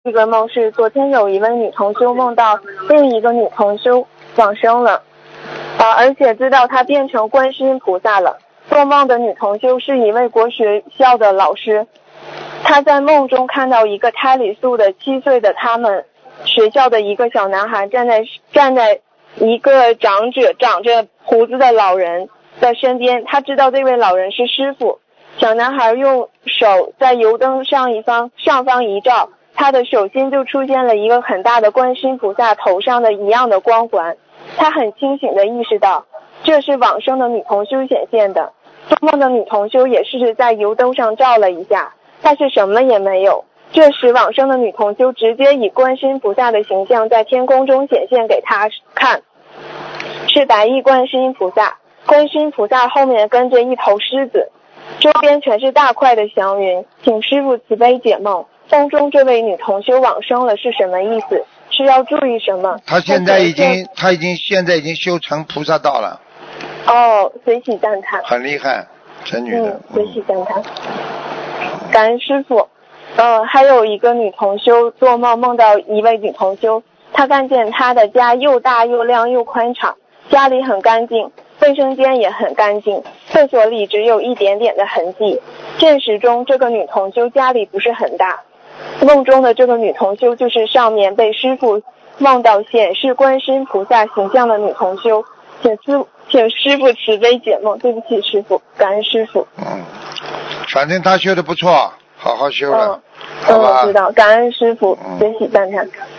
一个梦是昨天有一位女同修梦到另一个女同修往生了，而且知道她变成观世音菩萨了。做梦的女同修是一位国学校的老师，她在梦中看到一个胎里素的7岁的他们学校的一个小男孩站在一个长着胡子的老人的身边，他知道这位老人是师父。小男孩用手在油灯上方一照，他的手心就出现了一个很大的观世音菩萨头上的一样的光环。他很清醒地意识到这是往生的女同修显现的。做梦的女同修也试着在油灯上照了一下，但是什么也没有。这时往生的女同修直接以观世音菩萨的形象在天空中显现给他看，是白衣观世音菩萨。观世音菩萨后面跟着一头狮子，周边全是大块的祥云，请师父慈悲解梦。梦中这位女同修往生了是什么意思？是要注意什么？ 她现在已经修成菩萨道了。 随喜赞叹。 很厉害，这女的。 随喜赞叹。感恩师父。还有一个女同修做梦梦到一位女同修，她看见她的家又大又亮又宽敞，家里很干净，卫生间也很干净，厕所里只有一点点的痕迹。现实中这个女同修家里不是很大，梦中的这个女同修就是上面被师父梦到显示观世音菩萨形象的女同修，请师父慈悲解梦。对不起师父，感恩师父。 反正他修的不错，好好修了。好吧， 知道，感恩师父，随喜赞叹。